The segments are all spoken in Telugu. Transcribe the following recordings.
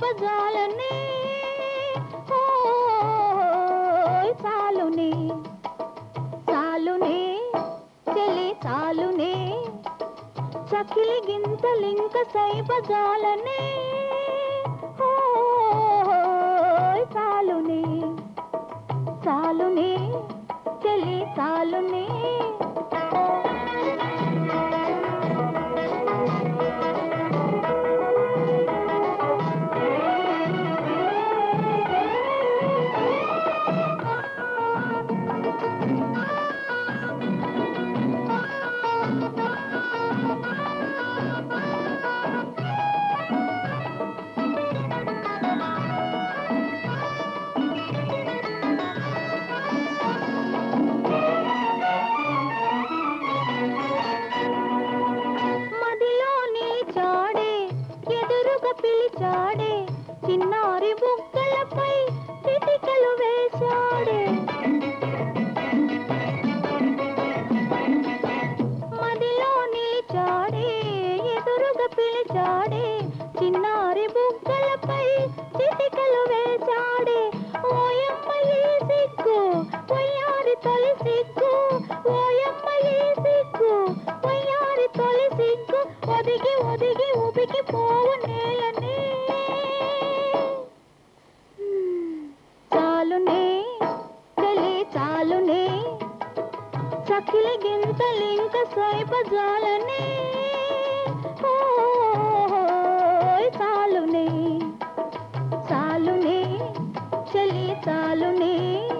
సైపజాలనే చాలునే చాలునే చెలి చాలునే చకిలి గింతలింక సైపజాలనే చాలునే చాలునే చెలి చాలునే పిలిచాడే చిన్నారి బుగ్గలపై చిటికలు వేశాడే మదిలో నిలిచాడే ఎదురుగా పిలిచాడే చిన్నారి బుగ్గలపై చిటికలు వేశాడే ఓయమ్మ ఈ సిగ్గు వయ్యారి తొలి సిగ్గు ఓయమ్మ ఈ సిగ్గు వయ్యారి తొలి సిగ్గు ఒదిగి ఒదిగి ఉబికి పోవు నేలనే చాలునే చెలి చాలునే చకిలి గింతలింక సైపజాలనే చాలునే చాలునే చెలి చాలునే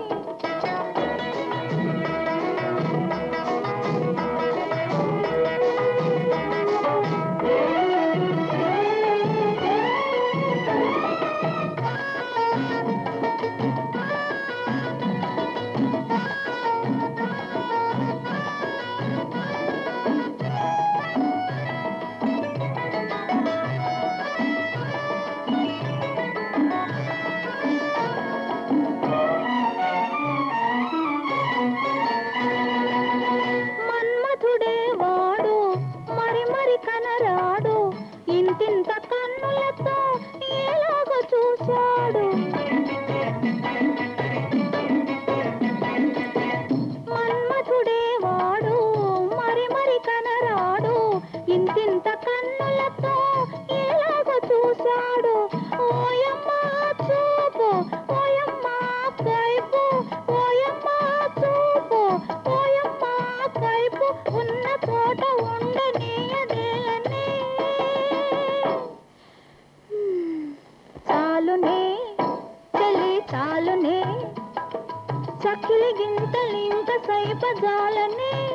కనరాడు ఇంతింత కన్నులతో ఎలాగో చూశాడు మన్మథుడే వాడు మరి మరి కనరాడు ఇంతింత కన్నులతో ఎలాగో చూశాడు ఓయమ్మ చూపు ఓయమ్మ కైపు ఓయమ్మ చూపు ఓయమ్మ కైపు ఉన్న చోట ఉండనీయదే చాలునే చెలి చాలునే చకిలి గింతలింక సైపజాలనే